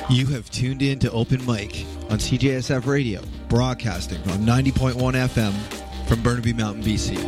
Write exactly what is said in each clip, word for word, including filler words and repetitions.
You have tuned in to Open Mic on C J S F Radio, broadcasting on ninety point one F M from Burnaby Mountain, B C.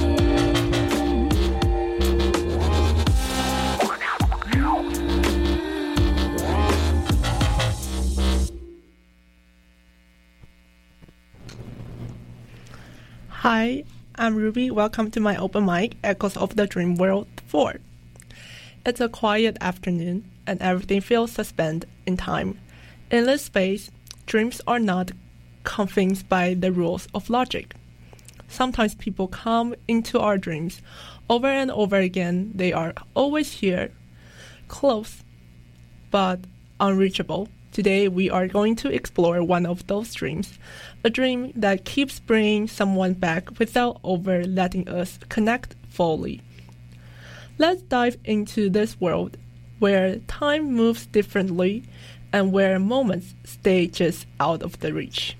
Hi, I'm Ruby. Welcome to my Open Mic, Echoes of the Dream World four. It's a quiet afternoon, and everything feels suspended in time. In this space, dreams are not confined by the rules of logic. Sometimes people come into our dreams over and over again. They are always here, close, but unreachable. Today, we are going to explore one of those dreams, a dream that keeps bringing someone back without over letting us connect fully. Let's dive into this world where time moves differently and where moments stay just out of the reach.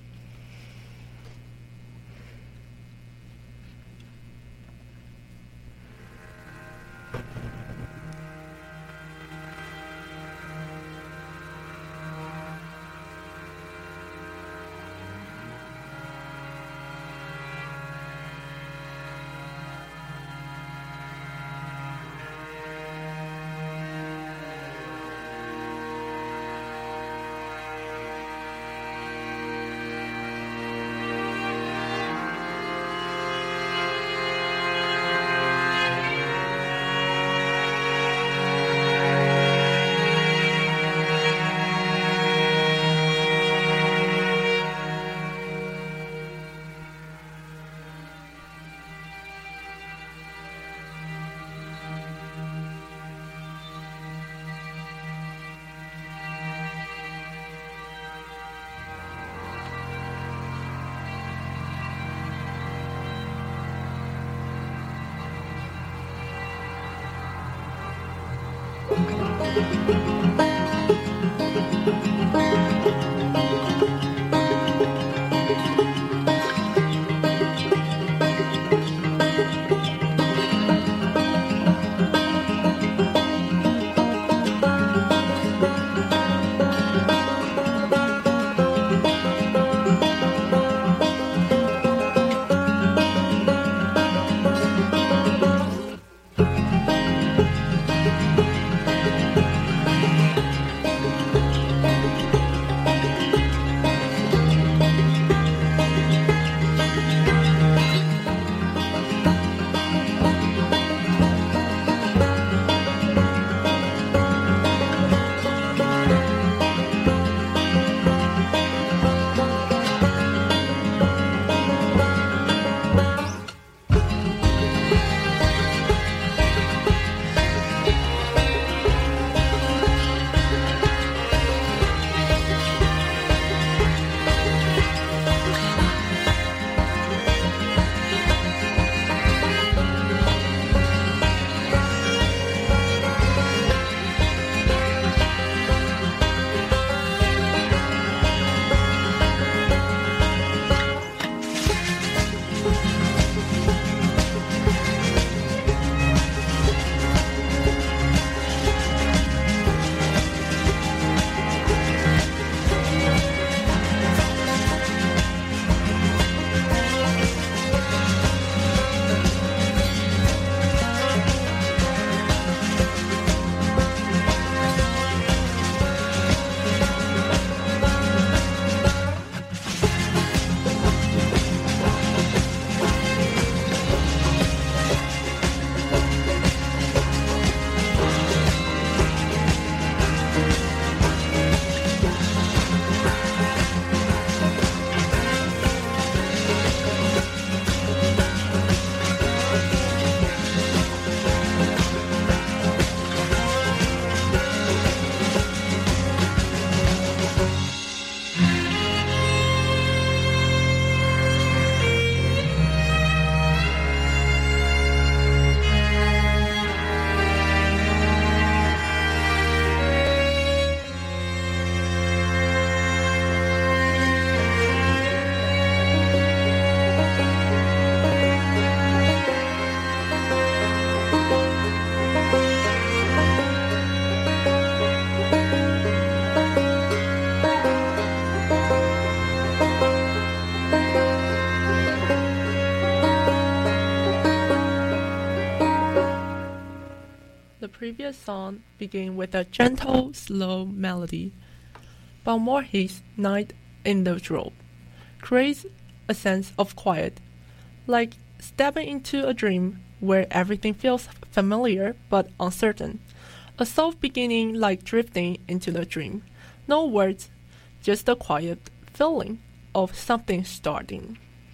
The previous song began with a gentle, slow melody. Balmorhey's Night in the Road creates a sense of quiet, like stepping into a dream where everything feels familiar but uncertain. A soft beginning like drifting into the dream. No words, just a quiet feeling of something starting.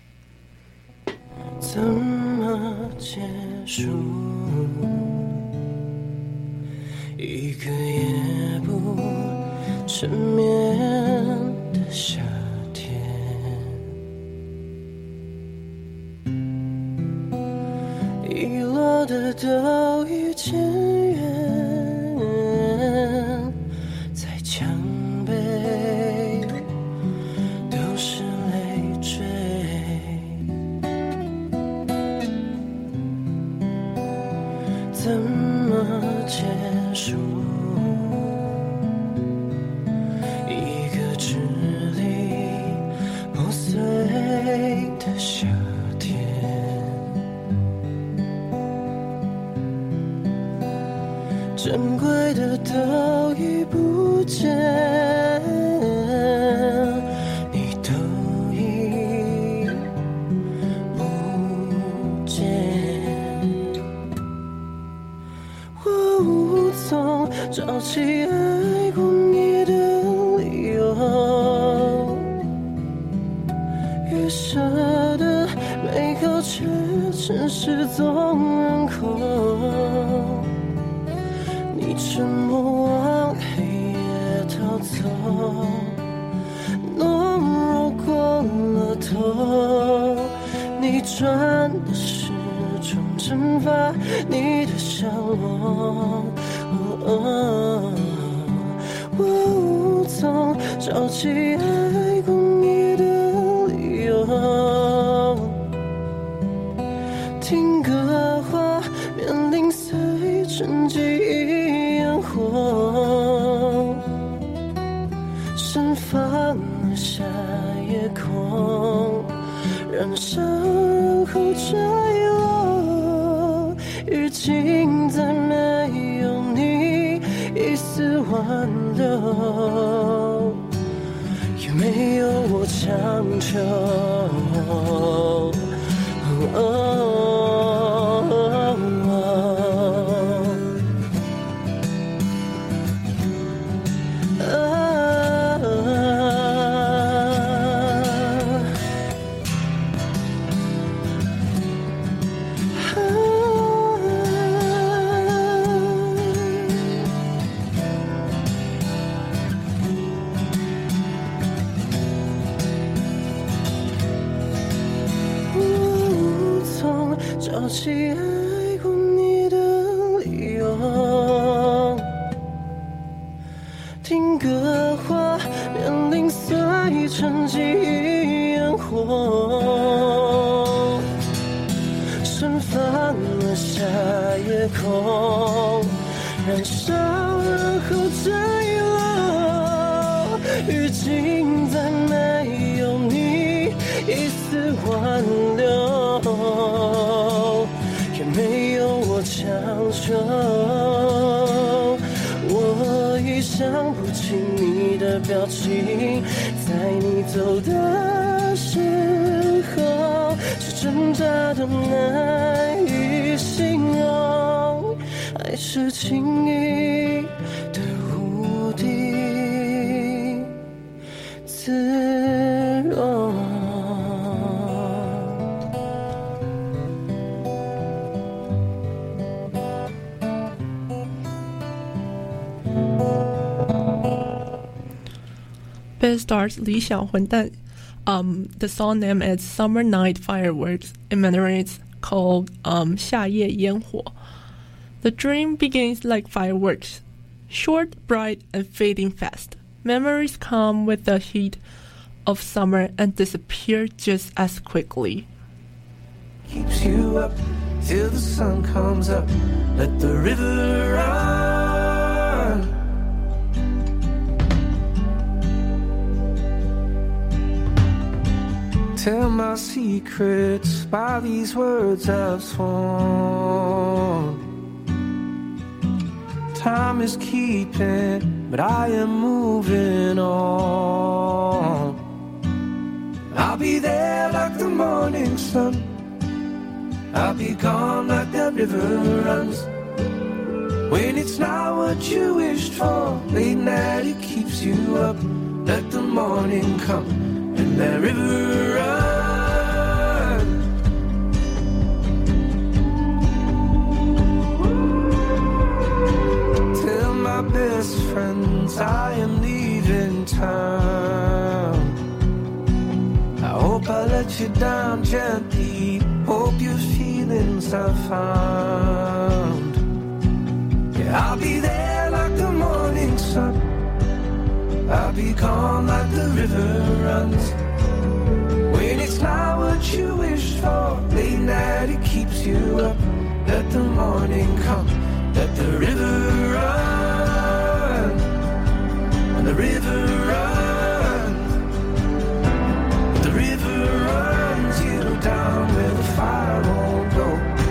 怎么结束一个夜不成眠的夏天？遗落的都已渐远，在墙背都是累赘。怎么结束一个支离破碎的夏天？珍贵的都已不见，你都已不见。我无从找起爱过你的理由，预设的美好却城市总人口。你沉默往黑夜逃走，懦弱过了头。你转的时钟蒸发你的笑容，哦，我无从找起爱过你的理由。听歌画面零碎成记忆烟火，盛放了夏夜空，燃烧然后坠落。如今再没有你一丝挽留，也没有我强求。哦哦找起爱过你的理由，听歌画面零碎成记忆烟火，盛放了夏夜空，燃烧然后坠落。如今再没有你一丝挽留，也没有我强求。我已想不起你的表情，在你走的时候，是挣扎的难以形容，还是轻易的无地自容。 Band stars 理想混蛋. Um, the song name is Summer Night Fireworks. In Mandarin, it's called um, 夏夜烟火. The dream begins like fireworks, short, bright, and fading fast. Memories come with the heat of summer and disappear just as quickly. Keeps you up till the sun comes up. Let the river run. Tell my secrets by these words I've sworn. promise keeping, but I am moving on. I'll be there like the morning sun, I'll be gone like the river runs. When it's not what you wished for, late night it keeps you up. Let the morning come and that river run. Tell my best friends I am leaving town. I hope I let you down gently, hope your feelings are found. Yeah, I'll be there like the morning sun, I'll be gone like the river runs. When it's not what you wished for, late night it keeps you up. Let the morning come, let the river run. When the river runs, the river runs you down where the fire won't go,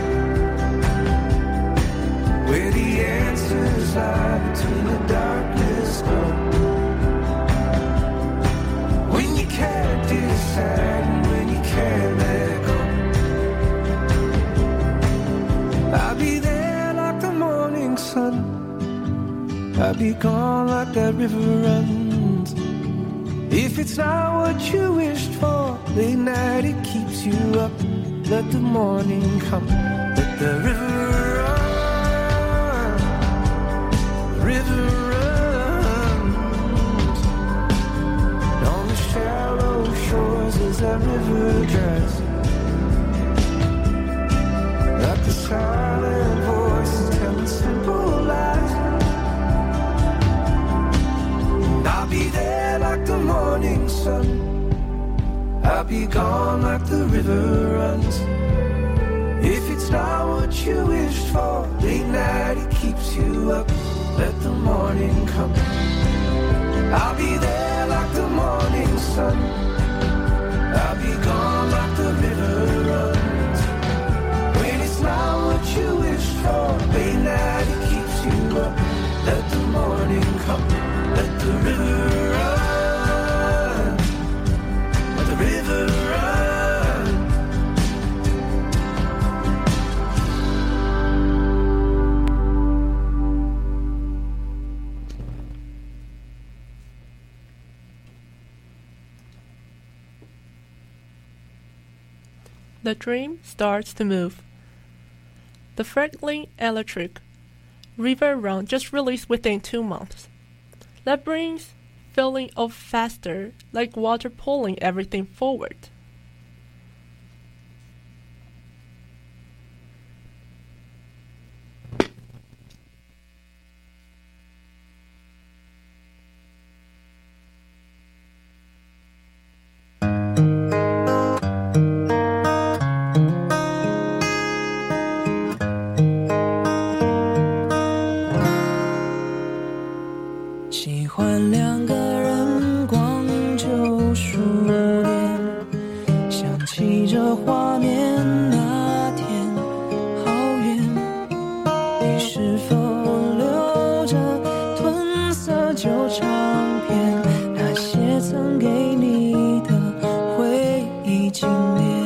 where the answers lie between the darkness glow. When you can't decide and when you can't let go, I'll be there like the morning sun, I'll be gone like that river runs. If it's not what you wished for, late night it keeps you up. Let the morning come, let the river run, the river runs. On the shallow shores as that river dries, like the silent voices telling simple lies. And I'll be there like the morning sun, I'll be gone like the river runs. If it's not what you wished for, late night it keeps you up. Let the morning come, I'll be there like the morning sun, I'll be gone like the river runs. When it's not what you wished for, late night it keeps you up. Let the morning come, let the river run, let the river run. The dream starts to move. The Franklin Electric River Run just released within two months. That brings feeling of faster, like water pulling everything forward. 喜欢两个人光就数年，想起这画面那天好远，你是否留着褪色旧唱片，那些曾给你的回忆经典。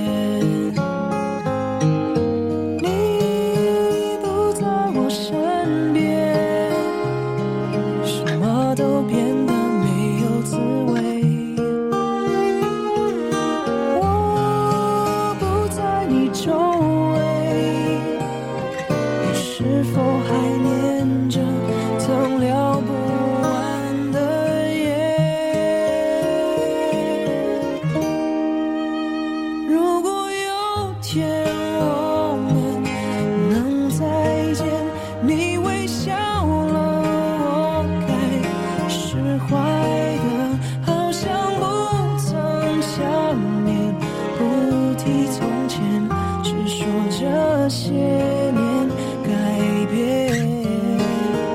你不在我身边，什么都变得没有滋味。我不在你周围，你是否还念着曾聊不完的夜？如果有天我们能再见，你微笑了，我该释怀的，好像不曾想念，不提从前，只说这些年改变。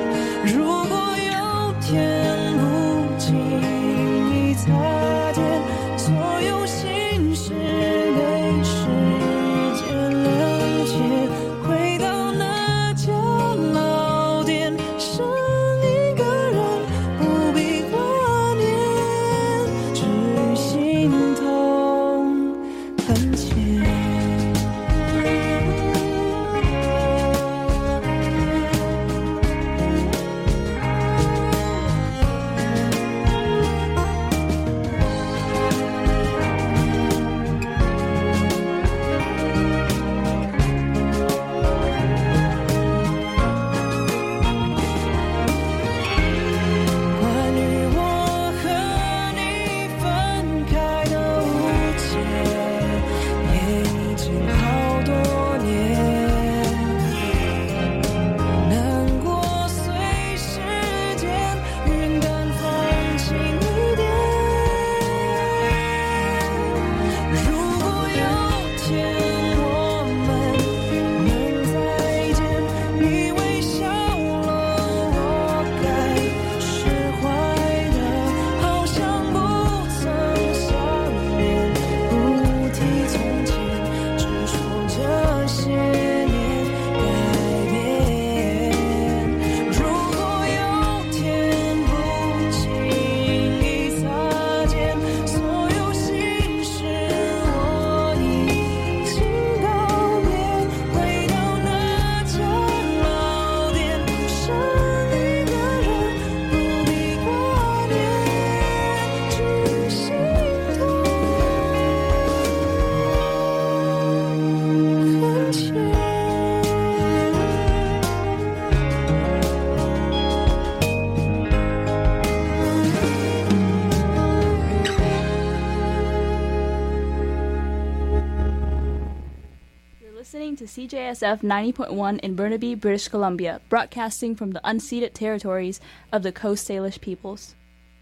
C J S F ninety point one in Burnaby, British Columbia, broadcasting from the unceded territories of the Coast Salish peoples.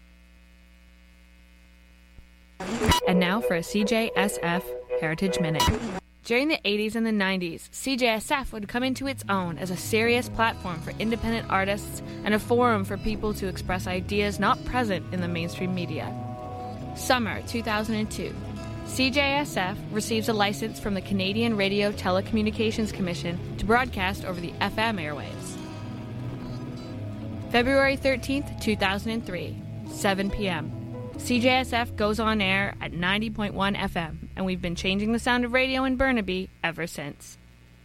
And now for a C J S F Heritage Minute. During the eighties and the nineties, C J S F would come into its own as a serious platform for independent artists and a forum for people to express ideas not present in the mainstream media. Summer two thousand two. C J S F receives a license from the Canadian Radio Telecommunications Commission to broadcast over the F M airwaves. February thirteenth, two thousand three, seven p.m. C J S F goes on air at ninety point one F M, and we've been changing the sound of radio in Burnaby ever since.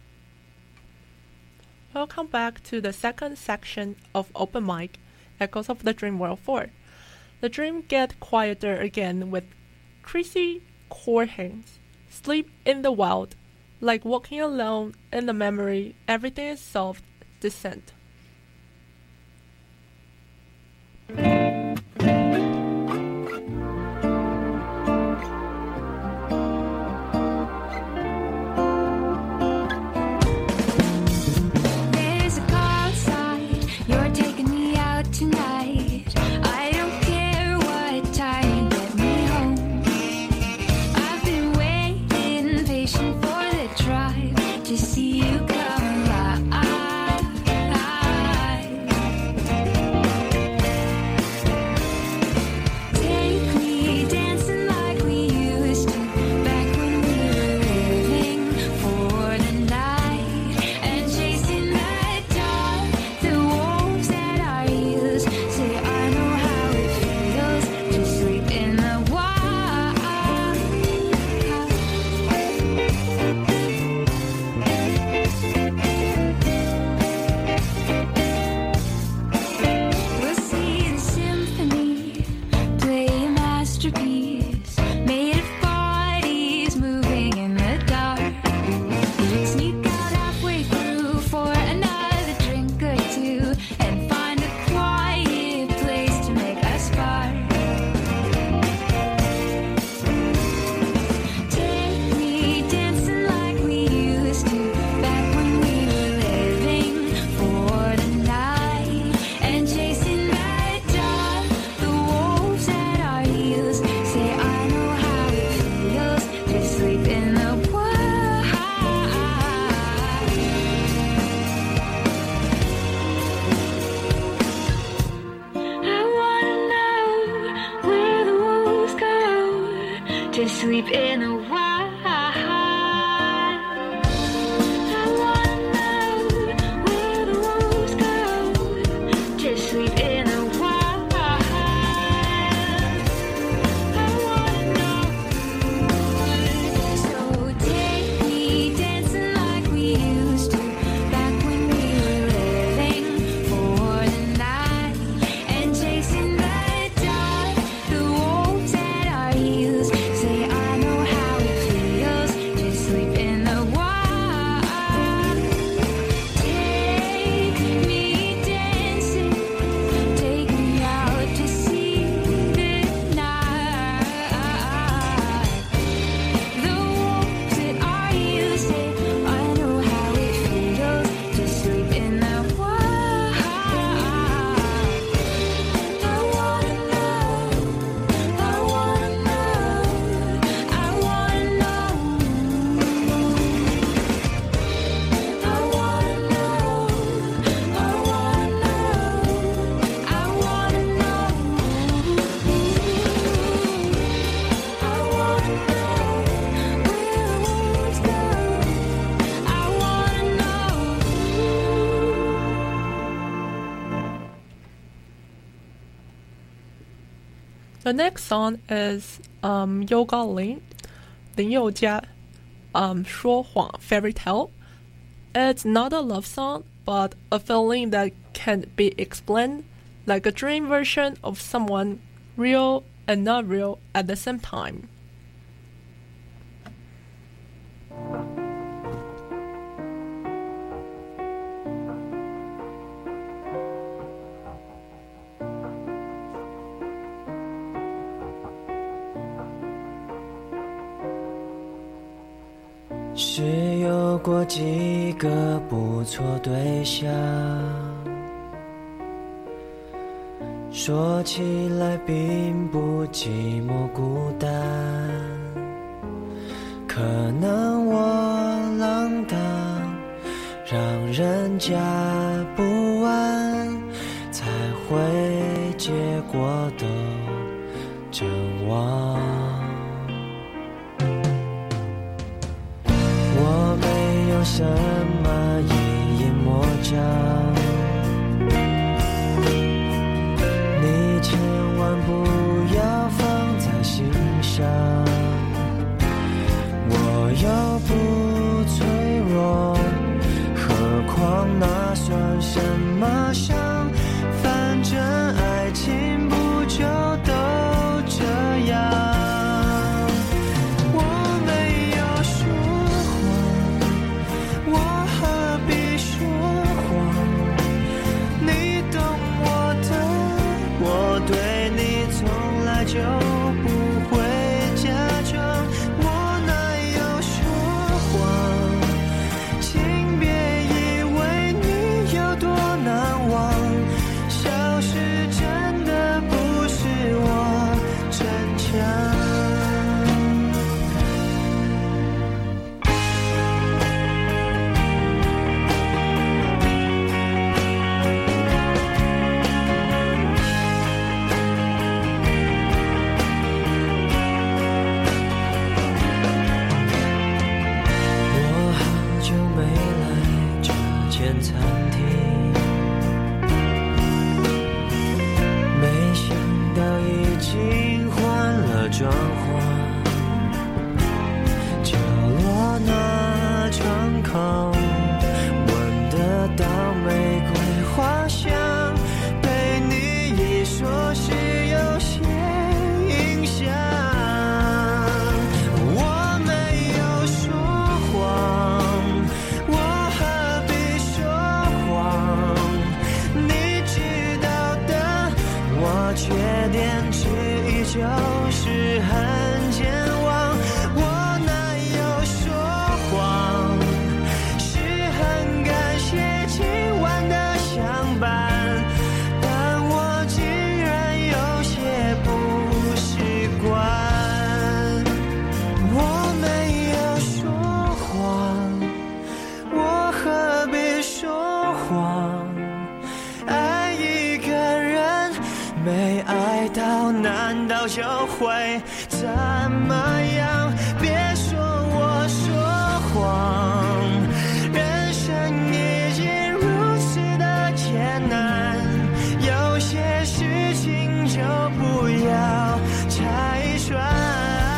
Welcome back to the second section of Open Mic, Echoes of the Dream World four. The dream gets quieter again with Chrissy Corhans. Sleep in the wild, like walking alone in the memory, everything is soft descent. Sleep in a while. I wanna know where the wolves go. Just sleep in a while. I wanna know. So take me dancing like we used to, back when we were living for the night and chasing the dark. The wolves at our heels. The next song is um, Yoga Lin, Lin Youjia, um, 说谎 Fairy Tale. It's not a love song, but a feeling that can be explained, like a dream version of someone real and not real at the same time. 过几个不错对象，说起来并不寂寞孤单，可能我浪荡，让人家不安，才会结果都真忘。我没有什么一言魔障，你千万不要放在心上，我又不脆弱，何况那算什么伤？反正爱情不就都这样。我没有说谎，我何必说谎？你懂我的，我对你从来就不会假装。我哪有说谎？请别以为你有多难忘，消失真的不是我逞强。我好久没来这间餐厅，没想到已经换了装潢，角落那窗口闻得到玫瑰花香，被你一说是有些影响。我没有说谎，我何必说谎？你知道的，我缺点之一就是很健忘。我哪有说谎？是很感谢今晚的相伴，但我竟然有些不习惯。我没有说谎，我何必说谎？爱一个人没爱到，难道就会怎么样？别说我说谎，人生已经如此的艰难，有些事情就不要拆穿。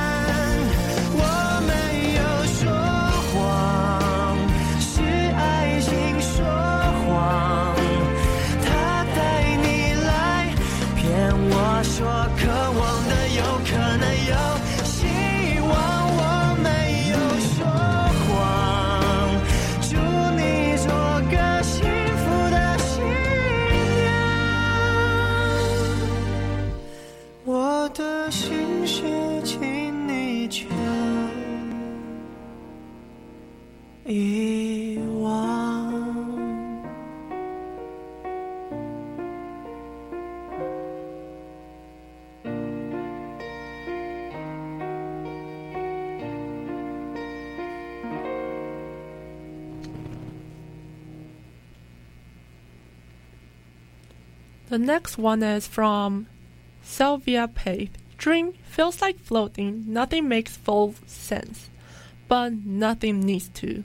我没有说谎，是爱情说谎，他带你来骗我说渴望的有可能有希望。我没有说谎，祝你做个幸福的新娘。我的心事请你全遗忘。 The next one is from Sylvia Plath. Dream feels like floating. Nothing makes full sense, but nothing needs to.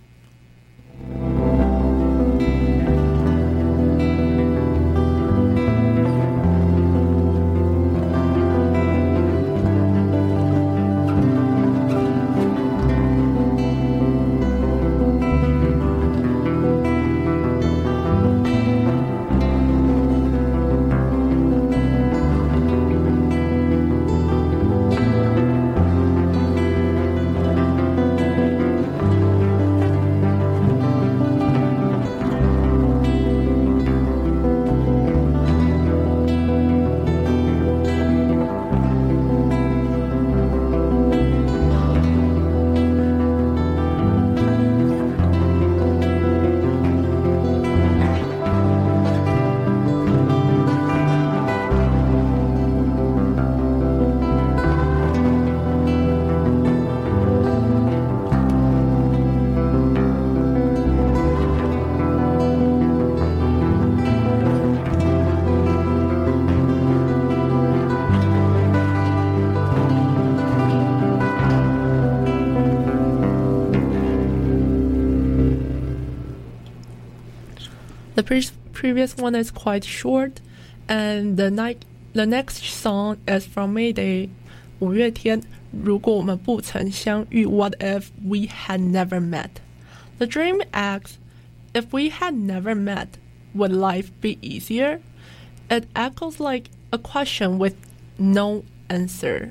pre- previous one is quite short, and the night the next song is from Mayday, 五月天。如果我们不曾相遇 What if we had never met? The dream asks, if we had never met, would life be easier? It echoes like a question with no answer.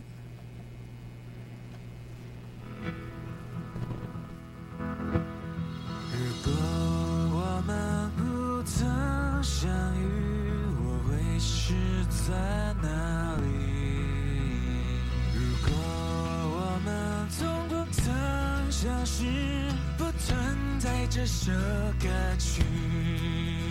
如果我们不曾相遇，我会是在哪里？如果我们从不曾相识，不存在这首歌曲。